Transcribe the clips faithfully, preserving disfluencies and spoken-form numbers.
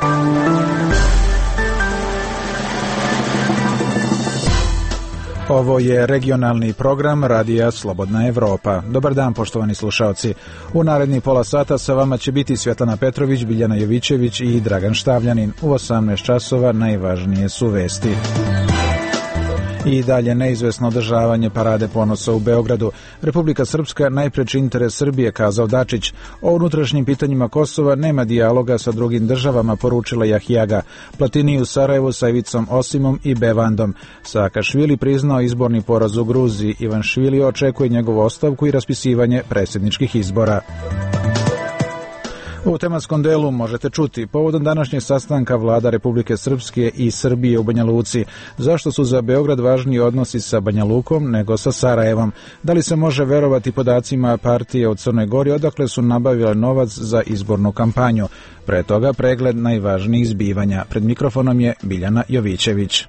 Ovo je regionalni program Radija Slobodna Evropa. Dobar dan, poštovani slušalci. U naredni pola sata sa vama će biti Svjetlana Petrović, Biljana Jovićević i Dragan Štavljanin. U osamnaest časova najvažnije su vesti. I dalje neizvesno održavanje Parade ponosa u Beogradu. Republika Srpska najpreči interes Srbije, kazao Dačić. O unutrašnjim pitanjima Kosova nema dijaloga sa drugim državama, poručila Jahjaga. Platini u Sarajevu sa Ivicom Osimom i Bevandom. Saakašvili priznao izborni poraz u Gruziji. Ivanšvili očekuje njegovu ostavku i raspisivanje predsjedničkih izbora. U tematskom delu možete čuti povodom današnjeg sastanka vlada Republike Srpske i Srbije u Banja Luci. Zašto su za Beograd važniji odnosi sa Banja Lukom nego sa Sarajevom? Da li se može verovati podacima partije u Crnoj Gori odakle su nabavile novac za izbornu kampanju? Pre toga pregled najvažnijih zbivanja. Pred mikrofonom je Biljana Jovićević.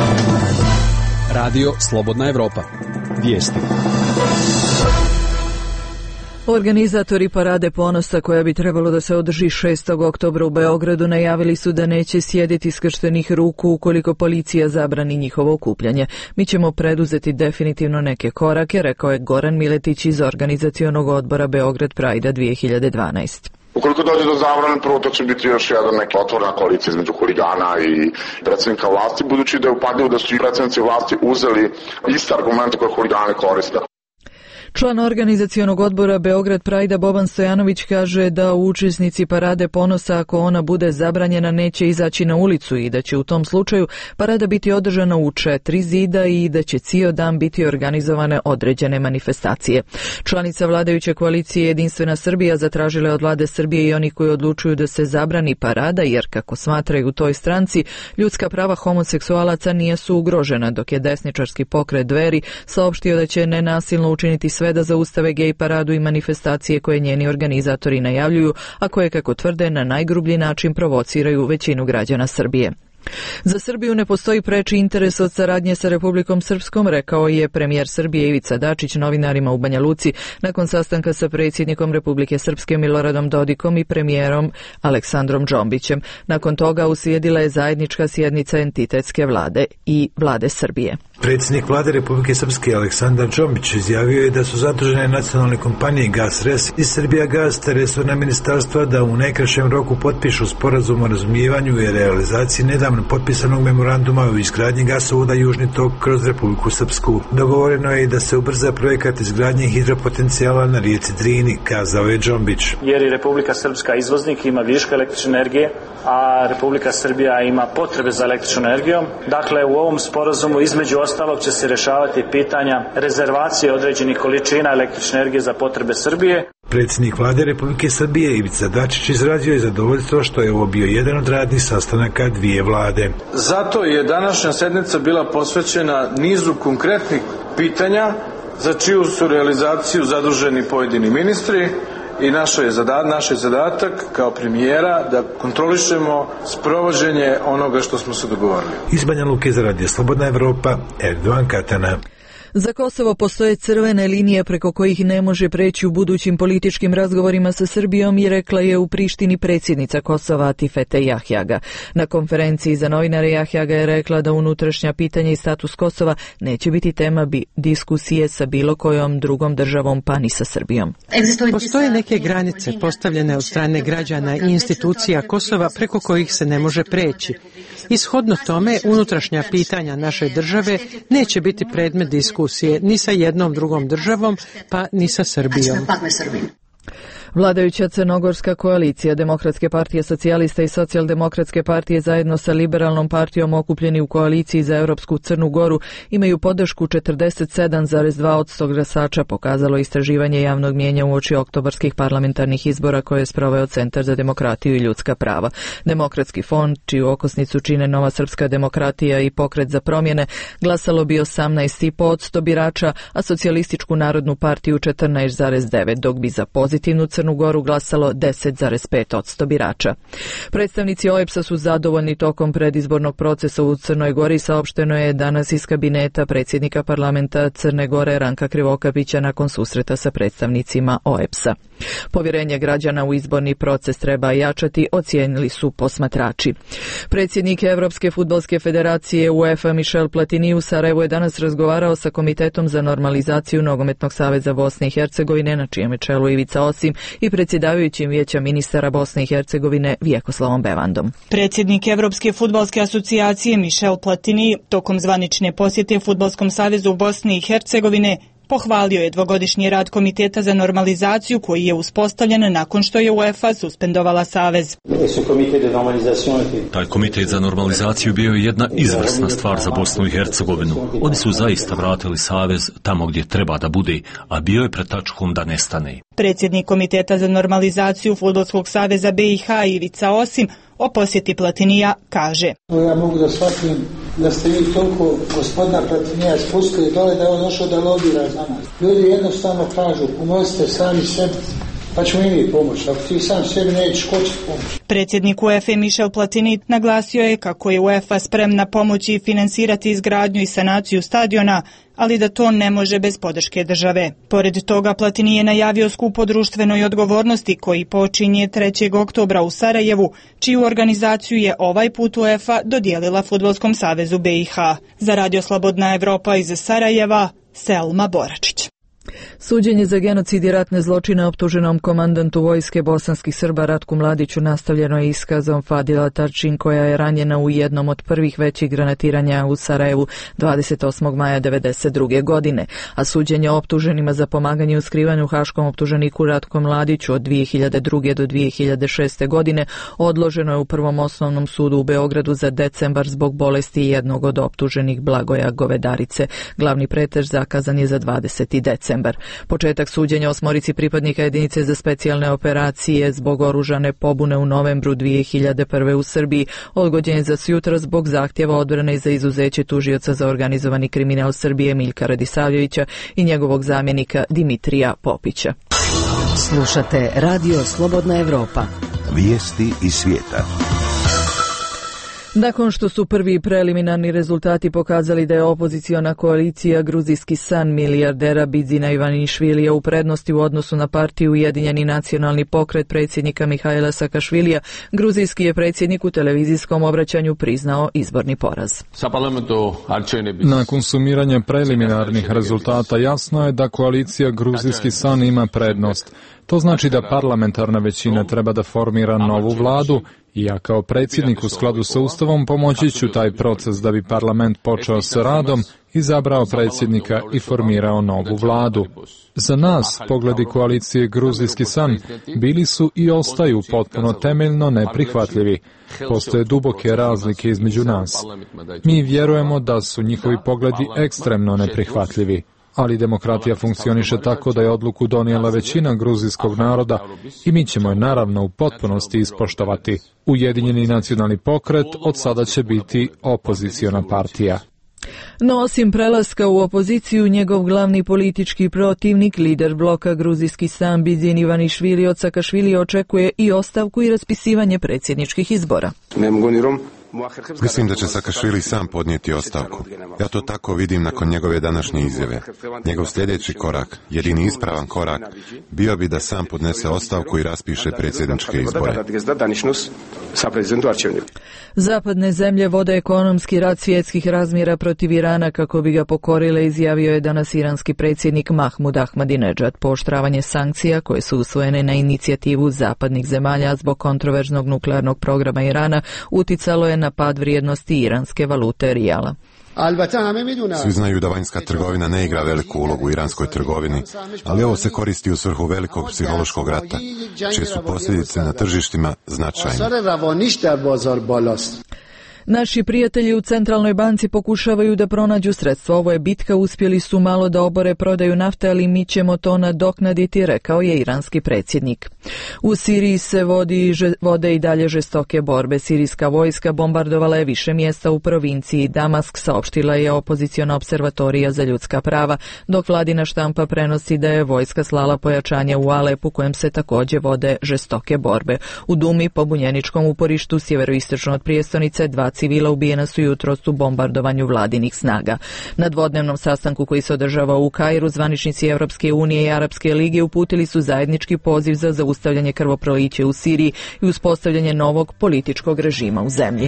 Radio Slobodna Evropa. Vijesti. Organizatori Parade ponosa, koja bi trebalo da se održi šestog oktobra u Beogradu, najavili su da neće sjediti skrštenih ruku ukoliko policija zabrani njihovo okupljanje. Mi ćemo preduzeti definitivno neke korake, rekao je Goran Miletić iz organizacionog odbora Beograd Pride dvije hiljade dvanaeste. Ukoliko dođe do zabrane, prvo to će biti još jedan neka otvorena koalicija između huligana i predsjednika vlasti, budući da je upadljivo da su i predsjednici vlasti uzeli iste argumente koje huligani koriste. Član organizacionog odbora Beograd Pride Boban Stojanović kaže da učesnici Parade ponosa, ako ona bude zabranjena, neće izaći na ulicu i da će u tom slučaju parada biti održana u četiri zida i da će cijel dan biti organizovane određene manifestacije. Članica vladajuće koalicije Jedinstvena Srbija zatražila je od vlade Srbije i oni koji odlučuju da se zabrani parada, jer kako smatraju u toj stranci, ljudska prava homoseksualaca nisu ugrožena, dok je desničarski pokret Dveri saopštio da će nenasilno učiniti sve sve da zaustave gej paradu i manifestacije koje njeni organizatori najavljuju, a koje, kako tvrde, na najgrublji način provociraju većinu građana Srbije. Za Srbiju ne postoji preči interes od saradnje sa Republikom Srpskom, rekao je premijer Srbije Ivica Dačić novinarima u Banja Luci nakon sastanka sa predsjednikom Republike Srpske Miloradom Dodikom i premijerom Aleksandrom Džombićem. Nakon toga uslijedila je zajednička sjednica entitetske vlade i vlade Srbije. Predsjednik vlade Republike Srpske Aleksandar Džombić izjavio je da su zadužene nacionalne kompanije GasRes i Srbijagas te resorna ministarstva da u najkraćem roku potpišu sporazum o razumijevanju i realizaciji nedavno potpisanog memoranduma o izgradnji gasovoda Južni tok kroz Republiku Srpsku. Dogovoreno je i da se ubrza projekat izgradnje hidropotencijala na rijeci Drini, kazao je Džombić. Jer i Republika Srpska izvoznik, ima viška električne energije, a Republika Srbija ima potrebe za električnom energijom. Dakle, u ovom sporazumu između ostalog će se rješavati pitanja rezervacije određenih količina električne energije za potrebe Srbije. Predsjednik vlade Republike Srbije Ivica Dačić izrazio je zadovoljstvo što je ovo bio jedan od radnih sastanaka dvije vlade. Zato je današnja sednica bila posvećena nizu konkretnih pitanja za čiju su realizaciju zaduženi pojedini ministri. I naš je zadatak, naš je zadatak kao premijera da kontrolišemo sprovođenje onoga što smo se dogovorili. Iz Banja Luke za Radio Slobodna Evropa, Erdovan Katana. Za Kosovo postoje crvene linije preko kojih ne može preći u budućim političkim razgovorima sa Srbijom, i rekla je u Prištini predsjednica Kosova Atifete Jahjaga. Na konferenciji za novinare Jahjaga je rekla da unutrašnja pitanja i status Kosova neće biti tema bi diskusije sa bilo kojom drugom državom, pa ni sa Srbijom. Postoje neke granice postavljene od strane građana i institucija Kosova preko kojih se ne može preći. Ishodno tome, unutrašnja pitanja naše države neće biti predmet diskusije ni sa jednom drugom državom, pa ni sa Srbijom. Vladajuća crnogorska koalicija Demokratske partije socijalista i Socijaldemokratske partije zajedno sa Liberalnom partijom okupljeni u koaliciji za Europsku Crnu Goru imaju podršku četrdeset sedam zarez dva posto glasača, pokazalo istraživanje javnog mnijenja uoči oktobarskih parlamentarnih izbora koje je sproveo Centar za demokratiju i ljudska prava. Demokratski fond, čiju okosnicu čine Nova srpska demokratija i Pokret za promjene, glasalo bi osamnaest zarez pet posto birača, a Socijalističku narodnu partiju četrnaest zarez devet, dok bi za Pozitivnu Crnu Crnu Goru glasalo deset zarez pet posto birača. Predstavnici O E B S-a su zadovoljni tokom predizbornog procesa u Crnoj Gori, saopšteno je danas iz kabineta predsjednika parlamenta Crne Gore Ranka Krivokapića nakon susreta sa predstavnicima O E B S-a. Povjerenje građana u izborni proces treba jačati, ocijenili su posmatrači. Predsjednik Europske fudbalske federacije UEFA Michel Platini u Sarajevu je danas razgovarao sa Komitetom za normalizaciju Nogometnog saveza Bosne i Hercegovine, na čijem je čelu Ivica Osim, i predsjedavajućim vijeća ministara Bosne i Hercegovine Vjekoslavom Bevandom. Predsjednik Europske fudbalske asocijacije Michel Platini tokom zvanične posjete Fudbalskom savezu Bosne i Hercegovine pohvalio je dvogodišnji rad Komiteta za normalizaciju koji je uspostavljen nakon što je UEFA suspendovala savez. Taj komitet za normalizaciju bio je jedna izvrsna stvar za Bosnu i Hercegovinu. Oni su zaista vratili savez tamo gdje treba da bude, a bio je pred tačkom da nestane. Predsjednik Komiteta za normalizaciju Fudbalskog saveza B i H Ivica Osim o posjeti Platinija kaže: Ja mogu da shvatim da ste vi toliko gospodina Platinija spustili dole da je on došao da lobira za nas. Ljudi jednostavno kažu, pomozite sami sebi, pa ćemo i mi pomoći. Ako ti sam sebi nećeš, ko će pomoći? Predsjednik UEFA Michel Platini naglasio je kako je UEFA spremna pomoći i finansirati izgradnju i sanaciju stadiona, ali da to ne može bez podrške države. Pored toga, Platini je najavio skup o društvenoj odgovornosti koji počinje trećeg oktobra u Sarajevu, čiju organizaciju je ovaj put UEFA dodijelila Fudbalskom savezu B i H. Za Radio Slobodna Evropa iz Sarajeva, Selma Boračić. Suđenje za genocid i ratne zločine optuženom komandantu vojske bosanskih Srba Ratku Mladiću nastavljeno je iskazom Fadila Tarčin, koja je ranjena u jednom od prvih većih granatiranja u Sarajevu dvadeset osmog maja devedeset druge. godine, a suđenje optuženima za pomaganje u skrivanju haškom optuženiku Ratku Mladiću od dvije hiljade druge. do dvije hiljade šeste. godine odloženo je u Prvom osnovnom sudu u Beogradu za decembar zbog bolesti jednog od optuženih, Blagoja Govedarice. Glavni pretres zakazan je za dvadeseti decembar. Početak suđenja osmorici pripadnika jedinice za specijalne operacije zbog oružane pobune u novembru dvije hiljade prve. u Srbiji odgođen je za sutra zbog zahtjeva odbrane za izuzeće tužioca za organizovani kriminal Srbije Miljka Radisavljevića i njegovog zamjenika Dimitrija Popića. Slušate Radio Slobodna Evropa. Vijesti iz svijeta. Nakon što su prvi preliminarni rezultati pokazali da je opoziciona koalicija Gruzijski san milijardera Bidzina Ivanišvilija u prednosti u odnosu na partiju Ujedinjeni nacionalni pokret predsjednika Mihajla Sakašvilija, gruzijski je predsjednik u televizijskom obraćanju priznao izborni poraz. Nakon sumiranja preliminarnih rezultata jasno je da koalicija Gruzijski san ima prednost. To znači da parlamentarna većina treba da formira novu vladu i ja kao predsjednik u skladu sa Ustavom pomoći ću taj proces da bi parlament počeo s radom, izabrao predsjednika i formirao novu vladu. Za nas, pogledi koalicije Gruzijski san bili su i ostaju potpuno temeljno neprihvatljivi. Postoje duboke razlike između nas. Mi vjerujemo da su njihovi pogledi ekstremno neprihvatljivi. Ali demokratija funkcioniše tako da je odluku donijela većina gruzijskog naroda i mi ćemo je naravno u potpunosti ispoštovati. Ujedinjeni nacionalni pokret od sada će biti opoziciona partija. No osim prelaska u opoziciju, njegov glavni politički protivnik, lider bloka Gruzijski san Bidzin Ivanišvili od Sakašvilija očekuje i ostavku i raspisivanje predsjedničkih izbora. Mislim da će Sakašvili sam podnijeti ostavku. Ja to tako vidim nakon njegove današnje izjave. Njegov sljedeći korak, jedini ispravan korak, bio bi da sam podnese ostavku i raspiše predsjedničke izbore. Zapadne zemlje vode ekonomski rat svjetskih razmjera protiv Irana kako bi ga pokorile, izjavio je danas iranski predsjednik Mahmud Ahmadinejad. Pooštravanje sankcija koje su usvojene na inicijativu zapadnih zemalja zbog kontroverznog nuklearnog programa Irana uticalo je na pad vrijednosti iranske valute rijala. Svi znaju da vanjska trgovina ne igra veliku ulogu u iranskoj trgovini, ali ovo se koristi u svrhu velikog psihološkog rata, čije su posljedice na tržištima značajne. Naši prijatelji u Centralnoj banci pokušavaju da pronađu sredstva. Ovo je bitka, uspjeli su malo da obore prodaju nafte, ali mi ćemo to nadoknaditi, rekao je iranski predsjednik. U Siriji se vodi, vode i dalje žestoke borbe. Sirijska vojska bombardovala je više mjesta u provinciji Damask, saopštila je opoziciona observatorija za ljudska prava, dok vladina štampa prenosi da je vojska slala pojačanje u Alepu, kojem se također vode žestoke borbe. U Dumi, pobunjeničkom uporištu sjeveroistočno od prijestolnice, dva civila ubijena su jutros u bombardovanju vladinih snaga. Na dvodnevnom sastanku koji se održava u Kairu, zvaničnici Europske unije i Arapske lige uputili su zajednički poziv za zaustavljanje krvoprolića u Siriji i uspostavljanje novog političkog režima u zemlji.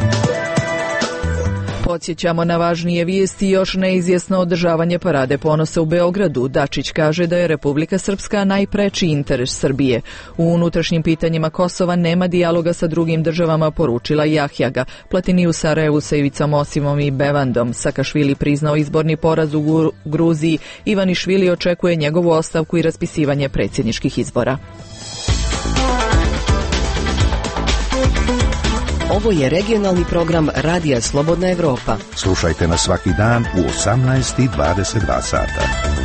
Podsjećamo na važnije vijesti i još neizvjesno održavanje Parade ponosa u Beogradu. Dačić kaže da je Republika Srpska najpreči interes Srbije. U unutrašnjim pitanjima Kosova nema dijaloga sa drugim državama, poručila Jahjaga. Platini u Sarajevu sa Ivicom Osimom i Bevandom. Sakašvili priznao izborni poraz u Gruziji. Ivanišvili očekuje njegovu ostavku i raspisivanje predsjedničkih izbora. Ovo je regionalni program Radija Slobodna Evropa. Slušajte nas svaki dan u osamnaest i dvadeset dva sata.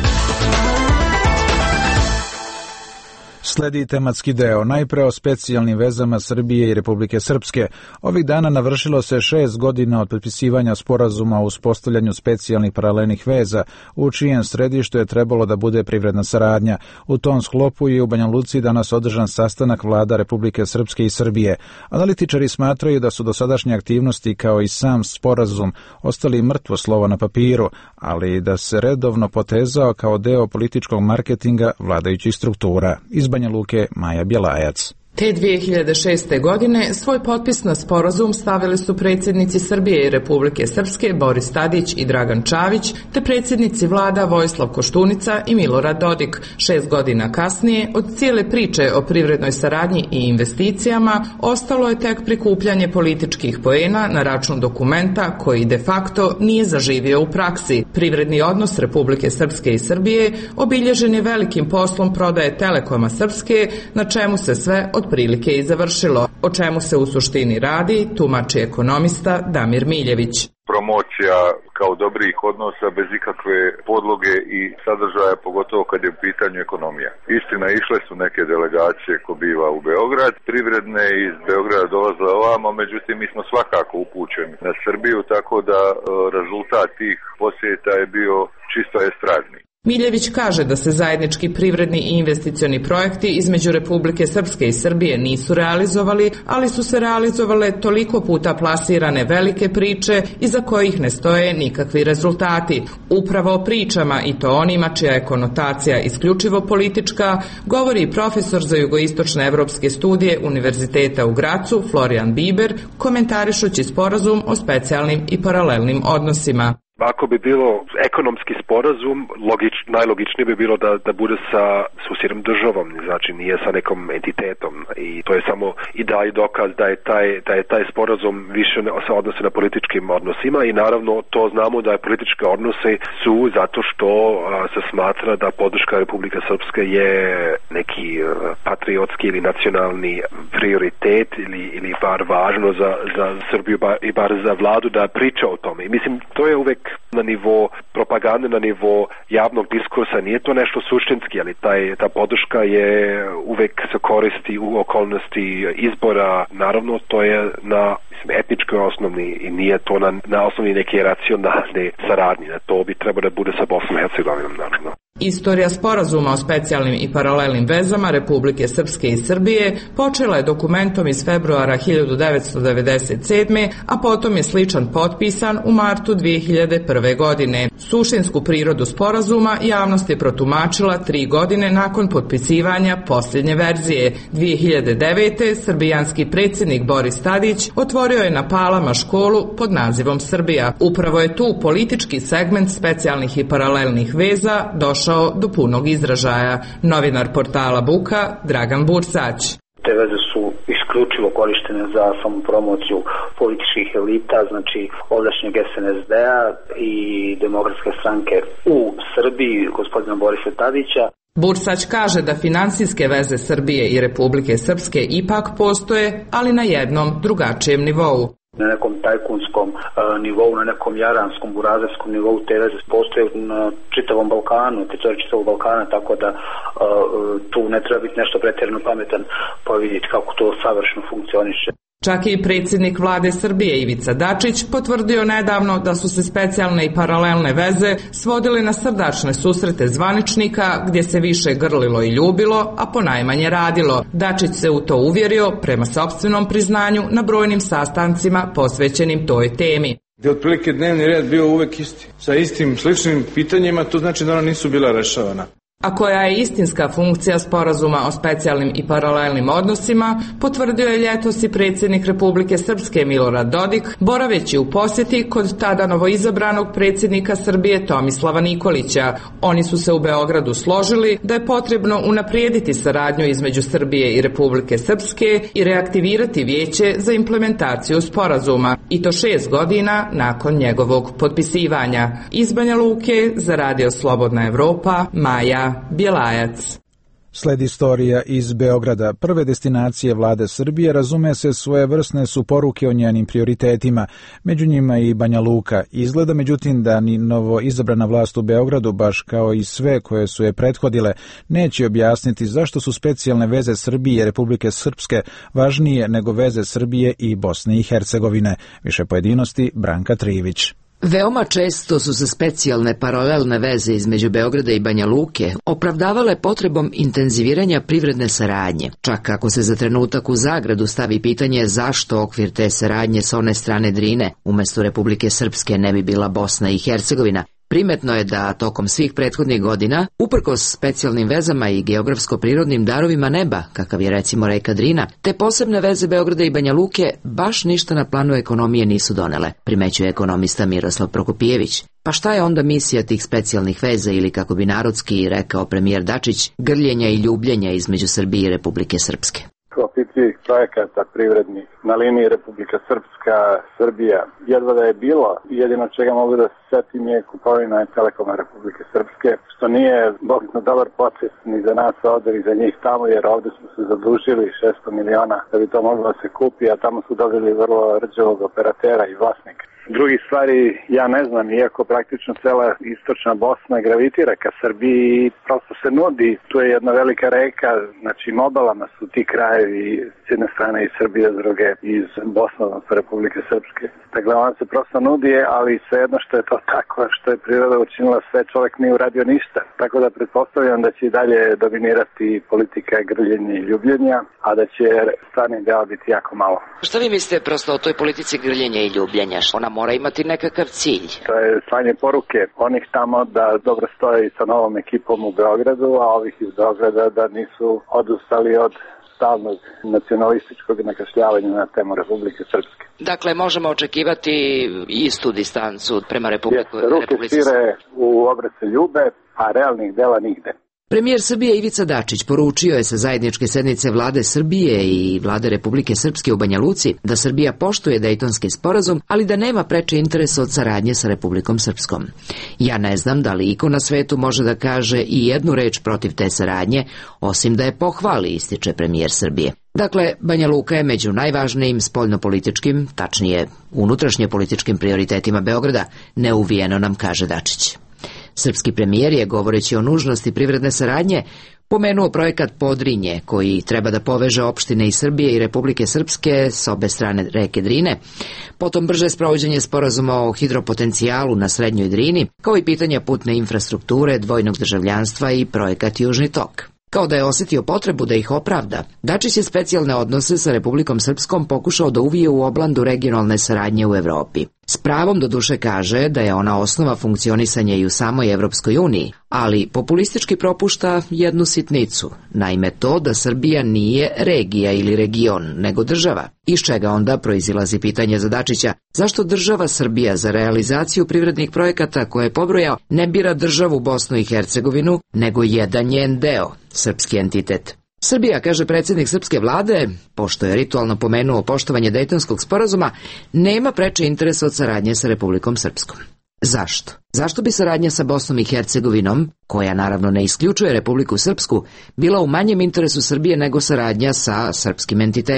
Sledi tematski deo, najpre o specijalnim vezama Srbije i Republike Srpske. Ovih dana navršilo se šest godina od potpisivanja sporazuma o uspostavljanju specijalnih paralelnih veza, u čijem središtu je trebalo da bude privredna saradnja. U tom sklopu je u Banja Luci danas održan sastanak vlada Republike Srpske i Srbije. Analitičari smatraju da su dosadašnje aktivnosti kao i sam sporazum ostali mrtvo slovo na papiru, ali da se redovno potezao kao deo političkog marketinga vladajućih struktura. Iz Banja Luke, Maja Bjelajac. Te dvije hiljade šeste. godine svoj potpis na sporazum stavili su predsjednici Srbije i Republike Srpske Boris Tadić i Dragan Čavić, te predsjednici vlada Vojislav Koštunica i Milorad Dodik. Šest godina kasnije, od cijele priče o privrednoj saradnji i investicijama, ostalo je tek prikupljanje političkih poena na račun dokumenta koji de facto nije zaživio u praksi. Privredni odnos Republike Srpske i Srbije obilježen je velikim poslom prodaje Telekoma Srpske, na čemu se sve od prilike i završilo. O čemu se u suštini radi, tumači ekonomista Damir Miljević. Promocija kao dobrih odnosa bez ikakve podloge i sadržaja, pogotovo kad je u pitanju ekonomija. Istina, išle su neke delegacije ko biva u Beograd, privredne iz Beograda dolazile ovamo, međutim mi smo svakako upućeni na Srbiju, tako da e, rezultat tih posjeta je bio čisto estradni. Miljević kaže da se zajednički privredni i investicioni projekti između Republike Srpske i Srbije nisu realizovali, ali su se realizovale toliko puta plasirane velike priče iza kojih ne stoje nikakvi rezultati. Upravo o pričama, i to onima čija je konotacija isključivo politička, govori profesor za jugoistočne evropske studije Univerziteta u Gracu Florian Biber, komentarišući sporazum o specijalnim i paralelnim odnosima. Ako bi bilo ekonomski sporazum, logič, najlogičnije bi bilo da, da bude sa susjednom državom, znači nije sa nekom entitetom, i to je samo i dalje dokaz da je taj, da je taj sporazum više se odnosi na političkim odnosima, i naravno to znamo da je političke odnose su zato što a, se smatra da podrška Republike Srpske je neki a, patriotski ili nacionalni prioritet ili, ili bar važno za, za Srbiju bar, i bar za vladu da priča o tome. I mislim, to je uvek na nivo propagande, na nivo javnog diskursa, nije to nešto suštinski, ali taj, ta podrška je uvek se koristi u okolnosti izbora. Naravno, to je na mislim, etničkoj osnovni i nije to na, na osnovni neke racionalne saradnje. To bi trebalo da bude sa Bosnom i Hercegovinom, naravno. Istorija sporazuma o specijalnim i paralelnim vezama Republike Srpske i Srbije počela je dokumentom iz februara hiljadu devetsto devedeset sedme. a potom je sličan potpisan u martu dvije hiljade prve. godine. Suštinsku prirodu sporazuma javnost je protumačila tri godine nakon potpisivanja posljednje verzije. dvije hiljade devete. srbijanski predsjednik Boris Tadić otvorio je na Palama školu pod nazivom Srbija. Upravo je tu politički segment specijalnih i paralelnih veza došao do punog izražaja. Novinar portala Buka Dragan Bursać. Te veze su isključivo korištene za samopromociju političkih elita, znači ovdašnjeg es en es de-a i Demokratske stranke u Srbiji, gospodina Borisa Tadića. Bursać kaže da finansijske veze Srbije i Republike Srpske ipak postoje, ali na jednom drugačijem nivou. Na nekom tajkunskom uh, nivou, na nekom jaranskom, burazerskom nivou te veze postoje na čitavom Balkanu, teritoriju čitavog Balkana, tako da uh, tu ne treba biti nešto pretjerano pametan pa vidjeti kako to savršeno funkcioniše. Čak i predsjednik vlade Srbije Ivica Dačić potvrdio nedavno da su se specijalne i paralelne veze svodile na srdačne susrete zvaničnika gdje se više grlilo i ljubilo, a ponajmanje radilo. Dačić se u to uvjerio prema sopstvenom priznanju na brojnim sastancima posvećenim toj temi. Gdje otprilike dnevni red bio uvek isti, sa istim sličnim pitanjima, to znači da ona nisu bila rešavana. A koja je istinska funkcija sporazuma o specijalnim i paralelnim odnosima, potvrdio je ljetos i predsjednik Republike Srpske Milorad Dodik, boraveći u posjeti kod tada novoizabranog predsjednika Srbije Tomislava Nikolića. Oni su se u Beogradu složili da je potrebno unaprijediti saradnju između Srbije i Republike Srpske i reaktivirati vijeće za implementaciju sporazuma, i to šest godina nakon njegovog potpisivanja. Iz Banja Luke za Radio Slobodna Evropa, Maja Bjelajac. Sledi istorija iz Beograda. Prve destinacije vlade Srbije, razume se, svojevrsne su poruke o njenim prioritetima, među njima i Banja Luka. Izgleda međutim da ni novo izabrana vlast u Beogradu, baš kao i sve koje su je prethodile, neće objasniti zašto su specijalne veze Srbije i Republike Srpske važnije nego veze Srbije i Bosne i Hercegovine. Više pojedinosti Branka Trivić. Veoma često su se specijalne paralelne veze između Beograda i Banja Luke opravdavale potrebom intenziviranja privredne saradnje. Čak ako se za trenutak u zagradu stavi pitanje zašto okvir te saradnje sa one strane Drine umjesto Republike Srpske ne bi bila Bosna i Hercegovina. Primetno je da tokom svih prethodnih godina, uprkos specijalnim vezama i geografsko-prirodnim darovima neba, kakav je recimo reka Drina, te posebne veze Beograda i Banja Luke baš ništa na planu ekonomije nisu donele, primećuje ekonomista Miroslav Prokopijević. Pa šta je onda misija tih specijalnih veza ili, kako bi narodski rekao premijer Dačić, grljenja i ljubljenja između Srbije i Republike Srpske? Opipljivih projekata privrednih na liniji Republika Srpska, Srbija, jedva da je bilo. Jedino čega mogu da se setim je kupovina Telekoma Republike Srpske, što nije bogno dobar proces ni za nas ovdje ni za njih tamo, jer ovdje smo se zadužili šesto miliona da bi to moglo da se kupi, a tamo su dobili vrlo rđavog operatera i vlasnika. Drugi stvari, ja ne znam, iako praktično cela istočna Bosna gravitira ka Srbiji, prosto se nudi, tu je jedna velika reka, znači obalama su ti krajevi s jedne strane iz Srbije, s druge iz Bosne, odnosno Republike Srpske. Dakle, ona se prosto nudi, ali svejedno što je to tako, što je priroda učinila sve, čovjek nije uradio ništa. Tako da pretpostavljam da će i dalje dominirati politika grljenja i ljubljenja, a da će strani deo biti jako malo. Šta vi mislite prosto o toj politici grljenja i ljubljenja? Ona mora imati nekakav cilj. To je slanje poruke onih tamo da dobro stoje sa novom ekipom u Beogradu, a ovih iz Beograda da nisu odustali od stalnog nacionalističkog nakašljavanja na temu Republike Srpske. Dakle, možemo očekivati istu distancu prema Republiku Srpske. Ruke šire u obrace ljube, a realnih dela nigde. Premijer Srbije Ivica Dačić poručio je sa zajedničke sednice vlade Srbije i vlade Republike Srpske u Banja Luci da Srbija poštuje Dejtonski sporazum, ali da nema preče interesa od saradnje sa Republikom Srpskom. Ja ne znam da li iko na svetu može da kaže i jednu reč protiv te saradnje, osim da je pohvali, ističe premijer Srbije. Dakle, Banja Luka je među najvažnijim spoljnopolitičkim, tačnije unutrašnje političkim prioritetima Beograda, neuvijeno nam kaže Dačić. Srpski premijer je, govoreći o nužnosti privredne saradnje, pomenuo projekat Podrinje, koji treba da poveže opštine iz Srbije i Republike Srpske s obe strane reke Drine, potom brže sprovođenje sporazuma o hidropotencijalu na Srednjoj Drini, kao i pitanja putne infrastrukture, dvojnog državljanstva i projekat Južni tok. Kao da je osjetio potrebu da ih opravda, Dačić je specijalne odnose sa Republikom Srpskom pokušao da uvije u oblandu regionalne saradnje u Evropi. S pravom do duše kaže da je ona osnova funkcionisanja i u samoj Evropskoj uniji, ali populistički propušta jednu sitnicu, naime to da Srbija nije regija ili region, nego država. Iz čega onda proizilazi pitanje za Dačića, zašto država Srbija za realizaciju privrednih projekata koje je pobrojao ne bira državu Bosnu i Hercegovinu, nego jedan njen deo, srpski entitet. Srbija, kaže predsjednik srpske vlade, pošto je ritualno pomenuo poštovanje Dejtonskog sporazuma, nema preče interesa od saradnje sa Republikom Srpskom. Zašto? Zašto bi saradnja sa Bosnom i Hercegovinom, koja naravno ne isključuje Republiku Srpsku, bila u manjem interesu Srbije nego saradnja sa srpskim entitetom?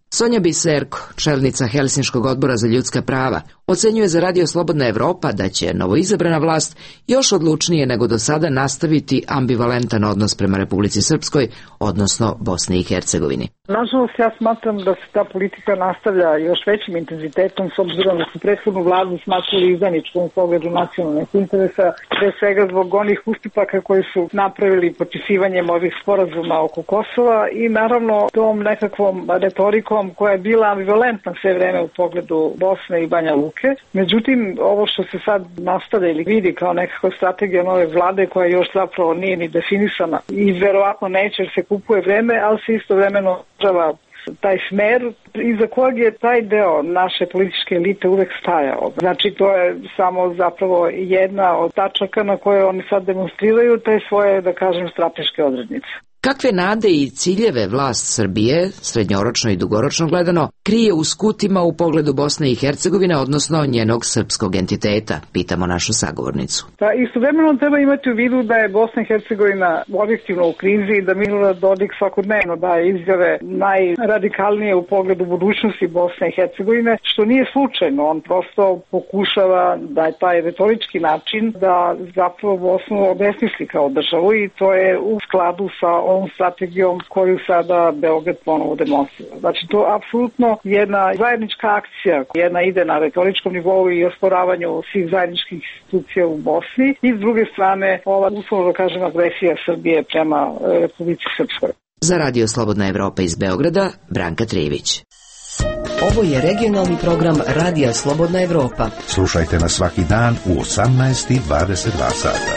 Sonja Biserko, čelnica Helsinškog odbora za ljudska prava, ocenjuje za Radio Slobodna Evropa da će novoizabrana vlast još odlučnije nego do sada nastaviti ambivalentan odnos prema Republici Srpskoj, odnosno Bosni i Hercegovini. Nažalost, ja smatram da se ta politika nastavlja još većim intenzitetom s obzirom da su prethodnu vladu smatrali izdajničkom u pogledu nacionalnih interesa, pre svega zbog onih ustupaka koji su napravili potpisivanjem ovih sporazuma oko Kosova i naravno tom nekakvom retorikom koja je bila ambivalentna sve vreme u pogledu Bosne i Banja Luke. Međutim, ovo što se sad nastavlja ili vidi kao nekakva strategija nove vlade koja još zapravo nije ni definisana i verovatno neće jer se kupuje vreme, ali se istovremeno država taj smer iza kojeg je taj deo naše političke elite uvek stajao. Znači to je samo zapravo jedna od tačaka na koje oni sad demonstriraju te svoje, da kažem, strateške odrednice. Kakve nade i ciljeve vlast Srbije, srednjoročno i dugoročno gledano, krije u skutima u pogledu Bosne i Hercegovine, odnosno njenog srpskog entiteta, pitamo našu sagovornicu. Pa istovremeno treba imati u vidu da je Bosna i Hercegovina objektivno u krizi i da Milorad Dodik svakodnevno daje izjave najradikalnije u pogledu budućnosti Bosne i Hercegovine, što nije slučajno. On prosto pokušava da je taj retorički način da zapravo Bosnu obesmisli kao državu i to je u skladu sa ovom strategijom koju sada Beograd ponovo demonstrira. Znači to je apsolutno jedna zajednička akcija, jedna ide na retoričkom nivou i osporavanju svih zajedničkih institucija u Bosni i s druge strane ova uslovno da kažem agresija Srbije prema Republici Srpskoj. Za Radio Slobodna Evropa iz Beograda, Branka Trivić. Ovo je regionalni program Radija Slobodna Evropa. Slušajte nas svaki dan u osamnaest i dvadeset dva sata.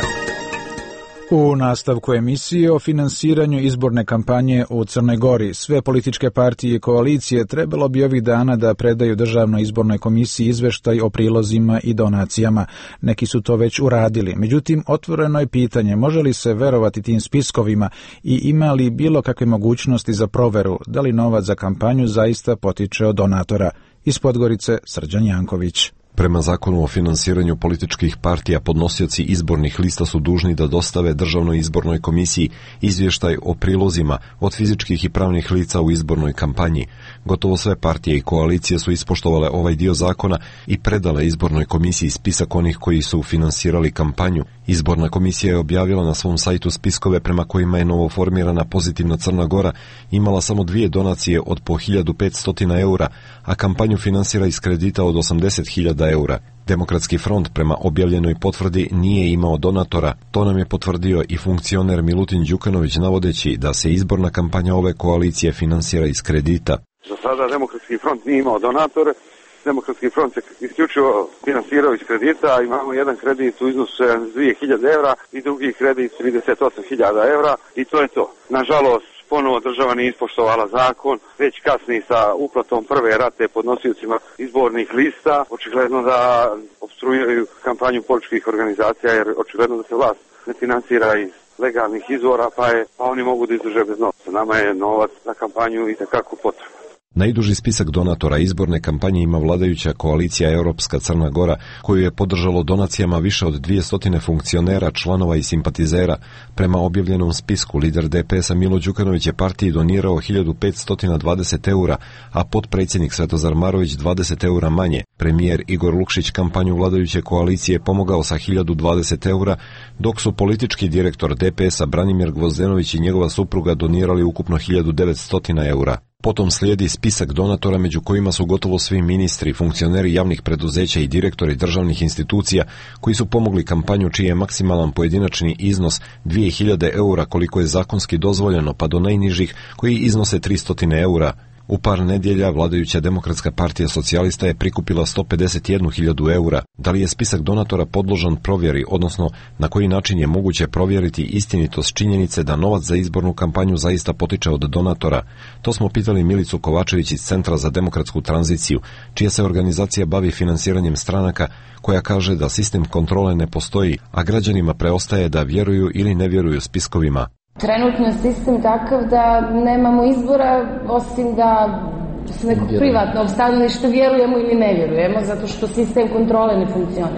U nastavku emisije o finansiranju izborne kampanje u Crnoj Gori, sve političke partije i koalicije trebalo bi ovih dana da predaju Državnoj izbornoj komisiji izveštaj o prilozima i donacijama. Neki su to već uradili. Međutim, otvoreno je pitanje može li se verovati tim spiskovima i ima li bilo kakve mogućnosti za proveru da li novac za kampanju zaista potiče od donatora. Iz Podgorice, Srđan Janković. Prema zakonu o finansiranju političkih partija, podnosioci izbornih lista su dužni da dostave Državnoj izbornoj komisiji izvještaj o prilozima od fizičkih i pravnih lica u izbornoj kampanji. Gotovo sve partije i koalicije su ispoštovale ovaj dio zakona i predale izbornoj komisiji spisak onih koji su finansirali kampanju. Izborna komisija je objavila na svom sajtu spiskove prema kojima je novoformirana Pozitivna Crna Gora imala samo dvije donacije od po hiljadu petsto eura, a kampanju finansira iz kredita od osamdeset hiljada eura. Demokratski front prema objavljenoj potvrdi nije imao donatora. To nam je potvrdio i funkcioner Milutin Đukanović navodeći da se izborna kampanja ove koalicije finansira iz kredita. Za sada Demokratski front nije imao donatore. Demokratski front se isključivo finansirao iz kredita, imamo jedan kredit u iznosu sedamdesijet dvije hiljade eura i drugi kredit trideset osam hiljada eura i to je to. Nažalost, ponovo država nije ispoštovala zakon, već kasni sa uplatom prve rate podnosiocima izbornih lista, očigledno da opstruiraju kampanju političkih organizacija jer očigledno da se vlast ne finansira iz legalnih izvora, pa, je, pa oni mogu da izdrže bez novca. Nama je novac za kampanju itekako potreban. Najduži spisak donatora izborne kampanje ima vladajuća koalicija Europska Crna Gora, koju je podržalo donacijama više od dvjesto funkcionera, članova i simpatizera. Prema objavljenom spisku, lider D P S-a Milo Đukanović je partiji donirao hiljadu petsto dvadeset eura, a potpredsjednik Svetozar Marović dvadeset eura manje. Premijer Igor Lukšić kampanju vladajuće koalicije pomogao sa hiljadu dvadeset eura, dok su politički direktor D P S-a Branimir Gvozdenović i njegova supruga donirali ukupno hiljadu devetsto eura. Potom slijedi spisak donatora među kojima su gotovo svi ministri, funkcioneri javnih preduzeća i direktori državnih institucija koji su pomogli kampanju čiji je maksimalan pojedinačni iznos dvije hiljade eura koliko je zakonski dozvoljeno pa do najnižih koji iznose tristo eura. U par nedjelja vladajuća Demokratska partija socijalista je prikupila sto pedeset jednu hiljadu eura. Da li je spisak donatora podložan provjeri, odnosno na koji način je moguće provjeriti istinitost činjenice da novac za izbornu kampanju zaista potiče od donatora? To smo pitali Milicu Kovačević iz Centra za demokratsku tranziciju, čija se organizacija bavi finansiranjem stranaka, koja kaže da sistem kontrole ne postoji, a građanima preostaje da vjeruju ili ne vjeruju spiskovima. Trenutno je sistem takav da nemamo izbora osim da s nekog privatnog stanovišta vjerujemo ili ne vjerujemo, zato što sistem kontrole ne funkcioniše.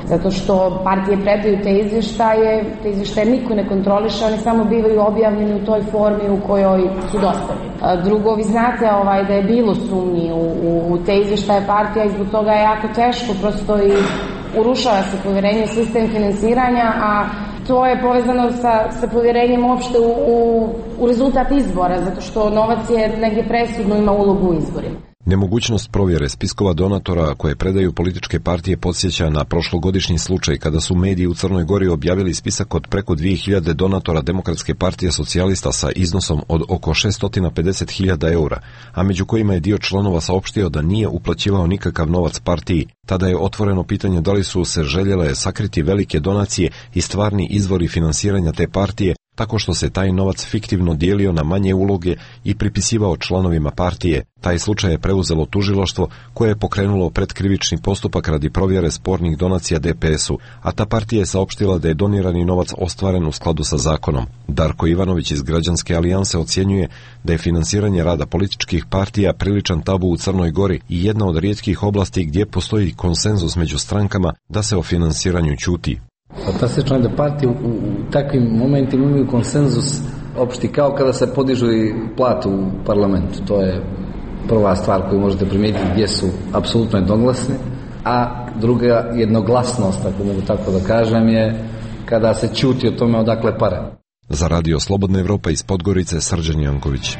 Zato što partije predaju te izvještaje, te izvještaje niko ne kontroliše, oni samo bivaju objavljeni u toj formi u kojoj su dostavljeni. Drugo, vi znate ovaj, da je bilo sumnji u, u, u te izvještaje partija i zbog toga je jako teško, prosto i urušava se povjerenje u sistem finansiranja, a to je povezano sa, sa povjerenjem uopšte u, u, u rezultat izbora, zato što novac je negdje presudno, ima ulogu u izborima. Nemogućnost provjere spiskova donatora koje predaju političke partije podsjeća na prošlogodišnji slučaj kada su mediji u Crnoj Gori objavili spisak od preko dvije hiljade donatora Demokratske partije socijalista sa iznosom od oko šesto pedeset hiljada eura, a među kojima je dio članova saopštio da nije uplaćivao nikakav novac partiji. Tada je otvoreno pitanje da li su se željele sakriti velike donacije i stvarni izvori finansiranja te partije, tako što se taj novac fiktivno dijelio na manje uloge i pripisivao članovima partije. Taj slučaj je preuzelo tužilaštvo koje je pokrenulo pretkrivični postupak radi provjere spornih donacija D P S-u, a ta partija je saopštila da je donirani novac ostvaren u skladu sa zakonom. Darko Ivanović iz Građanske alijanse ocjenjuje da je finansiranje rada političkih partija priličan tabu u Crnoj Gori i jedna od rijetkih oblasti gdje postoji konsenzus među strankama da se o finansiranju ćuti. Fantastično je da partije u, u takvim momentima imaju konsenzus opšti kao kada se podižu i platu u parlamentu. To je prva stvar koju možete primijetiti gdje su apsolutno jednoglasni, a druga jednoglasnost, ako mogu tako da kažem, je kada se ćuti o tome odakle pare. Za Radio Slobodna Evropa iz Podgorice, Srđan Janković.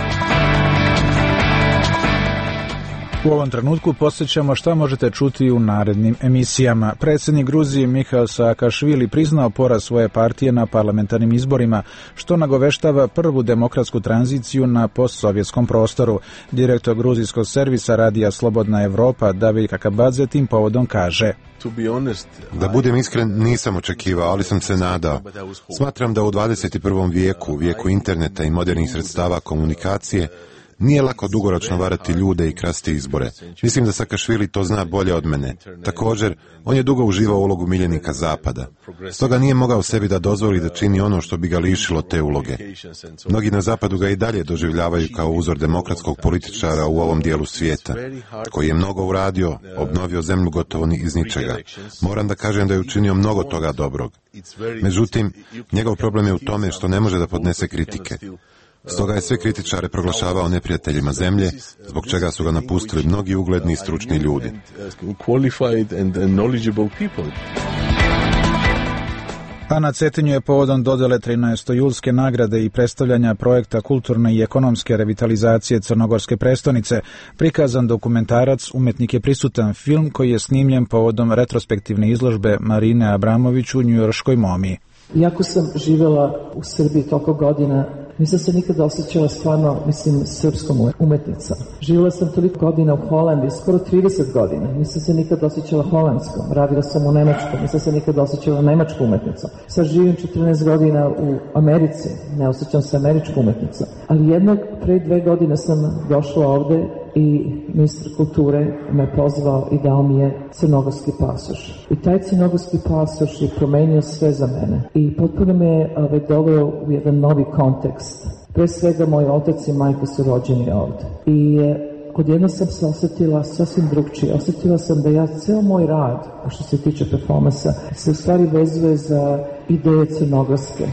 U ovom trenutku podsjećamo šta možete čuti u narednim emisijama. Predsjednik Gruzije Mihail Saakašvili priznao poraz svoje partije na parlamentarnim izborima, što nagoveštava prvu demokratsku tranziciju na postsovjetskom prostoru. Direktor gruzijskog servisa Radija Slobodna Evropa David Kakabadze tim povodom kaže: Da budem iskren, nisam očekivao, ali sam se nadao. Smatram da u dvadeset prvom vijeku, vijeku interneta i modernih sredstava komunikacije, nije lako dugoročno varati ljude i krasti izbore. Mislim da Saakašvili to zna bolje od mene. Također, on je dugo uživao ulogu miljenika Zapada. Stoga nije mogao sebi da dozvoli da čini ono što bi ga lišilo te uloge. Mnogi na Zapadu ga i dalje doživljavaju kao uzor demokratskog političara u ovom dijelu svijeta, koji je mnogo uradio, obnovio zemlju gotovo iz ničega. Moram da kažem da je učinio mnogo toga dobrog. Međutim, njegov problem je u tome što ne može da podnese kritike. Stoga je sve kritičare proglašavao neprijateljima zemlje, zbog čega su ga napustili mnogi ugledni i stručni ljudi. A na Cetinju je povodom dodele trinaestojulske nagrade i predstavljanja projekta kulturne i ekonomske revitalizacije Crnogorske prestonice prikazan dokumentarac Umetnik je prisutan, film koji je snimljen povodom retrospektivne izložbe Marine Abramović u njujorškoj Momi. Iako sam živjela u Srbiji toliko godina, nisam se nikada osjećala stvarno, mislim, srpskom umetnicom. Živjela sam toliko godina u Holandiji, skoro trideset godina. Nisam se nikada osjećala holandskom. Radila sam u Nemačkom, nisam se nikada osjećala nemačkom umetnicom. Sad živim četrnaest godina u Americi, ne osjećam se američkom umetnicom. Ali jednog, pre dve godine sam došla ovde i ministar kulture me pozvao i dao mi je crnogorski pasoš. I taj crnogorski pasoš je promenio sve za mene. I potpuno me je ovaj, doveo u jedan novi kontekst. Pre svega, moj otac i majka su rođeni ovde. I odjedno sam se osjetila sasvim drugčije. Osjetila sam da ja ceo moj rad, a što se tiče performansa, se u stvari vezuje za ideje crnogorske.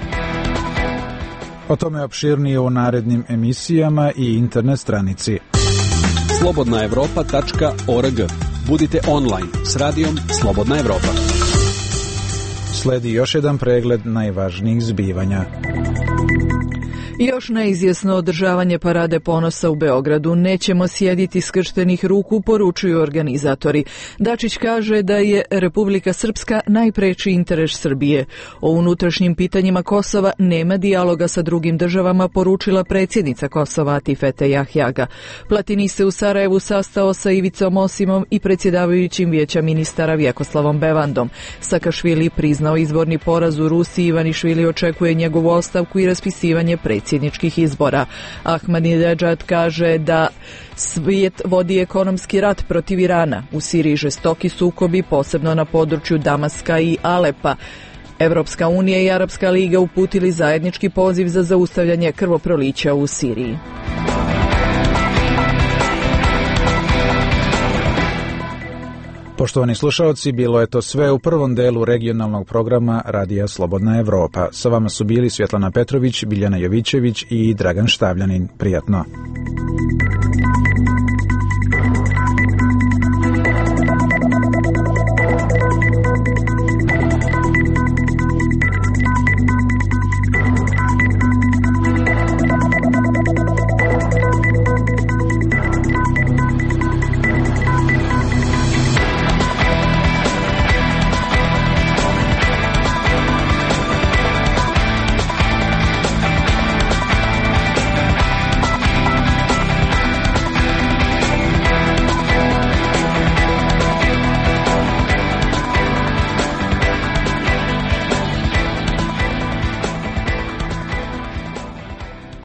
O tome opširnije u narednim emisijama i internet stranici. slobodna evropa tačka org. Budite online s radijom Slobodna Evropa. Sledi još jedan pregled najvažnijih zbivanja. Još neizvjesno održavanje Parade ponosa u Beogradu. Nećemo sjediti skrštenih ruku, poručuju organizatori. Dačić kaže da je Republika Srpska najpreči interes Srbije. O unutrašnjim pitanjima Kosova nema dijaloga sa drugim državama, poručila predsjednica Kosova Atifete Jahjaga. Platini se u Sarajevu sastao sa Ivicom Osimom i predsjedavajućim vijeća ministara Vjekoslavom Bevandom. Saakašvili priznao izborni poraz u Rusiji, Ivanišvili očekuje njegovu ostavku i raspisivanje predsjedničkih izbora. Ahmadinedžad kaže da svijet vodi ekonomski rat protiv Irana. U Siriji žestoki sukobi, posebno na području Damaska i Alepa. Evropska unija i Arapska liga uputili zajednički poziv za zaustavljanje krvoprolića u Siriji. Poštovani slušalci, bilo je to sve u prvom delu regionalnog programa Radija Slobodna Evropa. Sa vama su bili Svjetlana Petrović, Biljana Jovićević i Dragan Štavljanin. Prijatno.